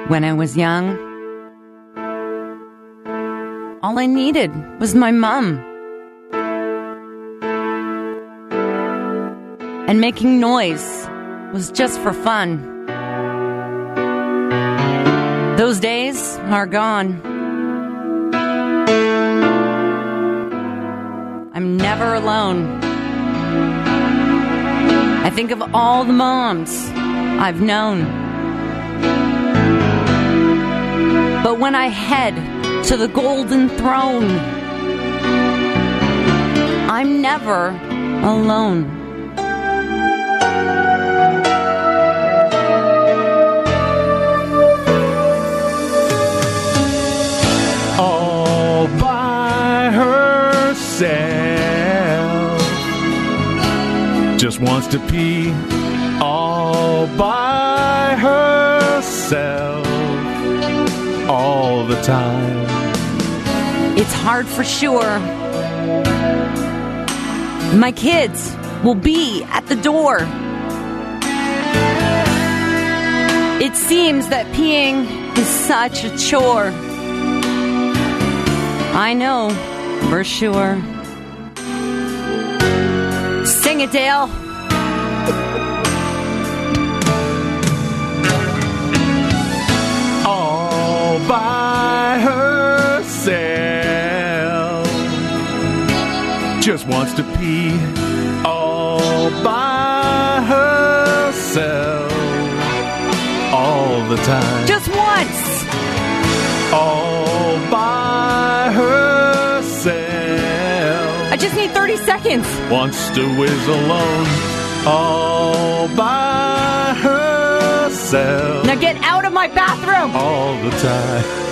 When I was young, all I needed was my mom. And making noise was just for fun. Those days are gone. I'm never alone. I think of all the moms I've known. But when I head to the golden throne, I'm never alone. All by herself, just wants to pee all by herself all the time. It's hard for sure. My kids will be at the door. It seems that peeing is such a chore. I know for sure. Sing it, Dale. All by herself, just wants to pee all by herself all the time. Just once. All by herself. I just need 30 seconds. Wants to whiz alone all by herself. Now get out of my bathroom. All the time.